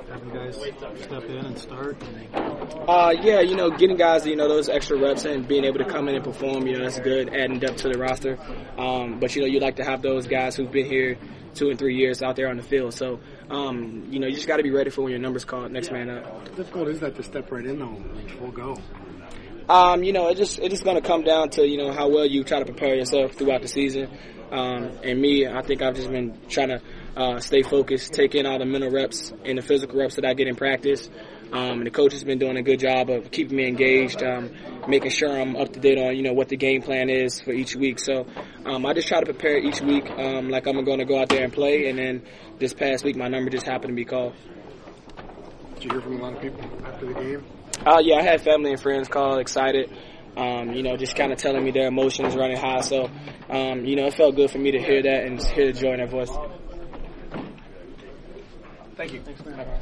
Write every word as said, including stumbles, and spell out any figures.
having guys step in and start? Uh, yeah, you know, getting guys, you know, those extra reps and being able to come in and perform, you know, that's good, adding depth to the roster. Um, but, you know, you like to have those guys who've been here two and three years out there on the field. So, um, you know, you just got to be ready for when your number's called, next man up. How difficult is that to step right in, though, full go? Um, you know, it just it's just going to come down to, you know, how well you try to prepare yourself throughout the season. Um, and me, I think I've just been trying to uh, stay focused, take in all the mental reps and the physical reps that I get in practice. Um, and the coach has been doing a good job of keeping me engaged, um, making sure I'm up to date on, you know, what the game plan is for each week. So um, I just try to prepare each week um, like I'm going to go out there and play. And then this past week, my number just happened to be called. Did you hear from a lot of people after the game? Uh, yeah, I had family and friends call, excited, um, you know, just kind of telling me their emotions running high. So, um, you know, it felt good for me to hear that and hear the joy in their voice. Thank you. Thanks, man.